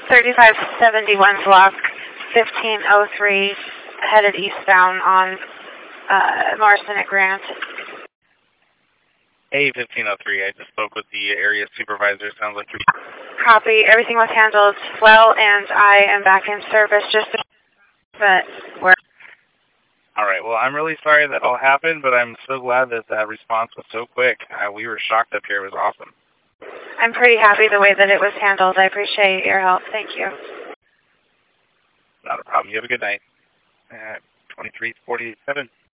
3571 block, 1503, headed eastbound on Morrison at Grant. Hey, 1503, I just spoke with the area supervisor. Sounds like you're... Copy. Everything was handled well, and I am back in service but we're... All right, well, I'm really sorry that all happened, but I'm so glad that that response was so quick. We were shocked up here. It was awesome. I'm pretty happy the way that it was handled. I appreciate your help. Thank you. Not a problem. You have a good night. 2347.